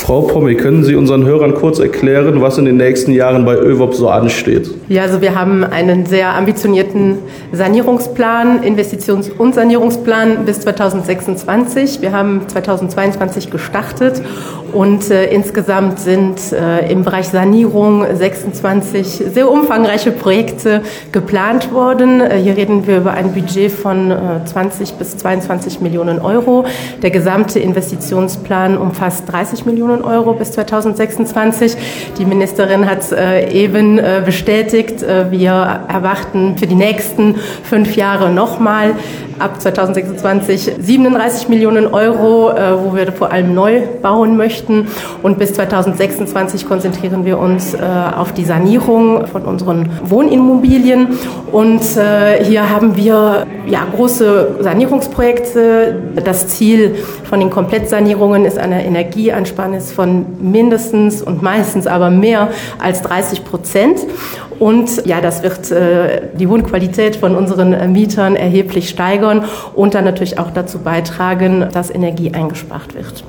Frau Pommi, können Sie unseren Hörern kurz erklären, was in den nächsten Jahren bei ÖVOP so ansteht? Ja, also wir haben einen sehr ambitionierten Sanierungsplan, Investitions- und Sanierungsplan bis 2026. Wir haben 2022 gestartet und insgesamt sind im Bereich Sanierung 26 sehr umfangreiche Projekte geplant worden. Hier reden wir über ein Budget von 20 bis 22 Millionen Euro. Der gesamte Investitionsplan umfasst 30 Millionen Euro bis 2026. Die Ministerin hat eben bestätigt, wir erwarten für die nächsten 5 Jahre nochmal ab 2026 37 Millionen Euro, wo wir vor allem neu bauen möchten. Und bis 2026 konzentrieren wir uns auf die Sanierung von unseren Wohnimmobilien. Und hier haben wir große Sanierungsprojekte. Das Ziel von den Komplettsanierungen ist eine Energieeinsparnis von mindestens und meistens aber mehr als 30%. Und das wird die Wohnqualität von unseren Mietern erheblich steigern und dann natürlich auch dazu beitragen, dass Energie eingespart wird.